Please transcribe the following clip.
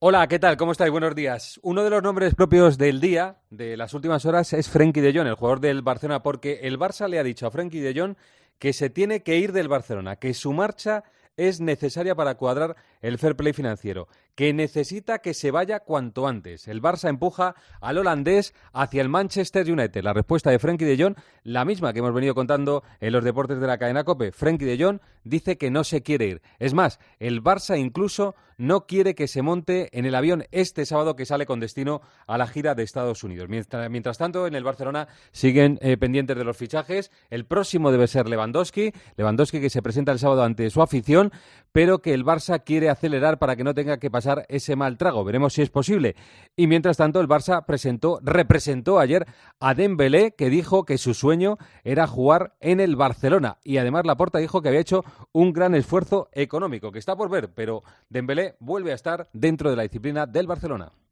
Hola, ¿qué tal? ¿Cómo estáis? Buenos días. Uno de los nombres propios del día, de las últimas horas, es Frenkie de Jong, el jugador del Barcelona, porque el Barça le ha dicho a Frenkie de Jong que se tiene que ir del Barcelona, que su marcha es necesaria para cuadrar el fair play financiero, que necesita que se vaya cuanto antes. El Barça empuja al holandés hacia el Manchester United. La respuesta de Frenkie de Jong, la misma que hemos venido contando en los deportes de la cadena COPE. Frenkie de Jong dice que no se quiere ir. Es más, el Barça incluso no quiere que se monte en el avión este sábado que sale con destino a la gira de Estados Unidos. Mientras tanto, en el Barcelona siguen pendientes de los fichajes. El próximo debe ser Lewandowski que se presenta el sábado ante su afición, pero que el Barça quiere acelerar para que no tenga que pasar ese mal trago. Veremos si es posible. Y mientras tanto, el Barça representó ayer a Dembélé, que dijo que su sueño era jugar en el Barcelona. Y además Laporta dijo que había hecho un gran esfuerzo económico, que está por ver, pero Dembélé vuelve a estar dentro de la disciplina del Barcelona.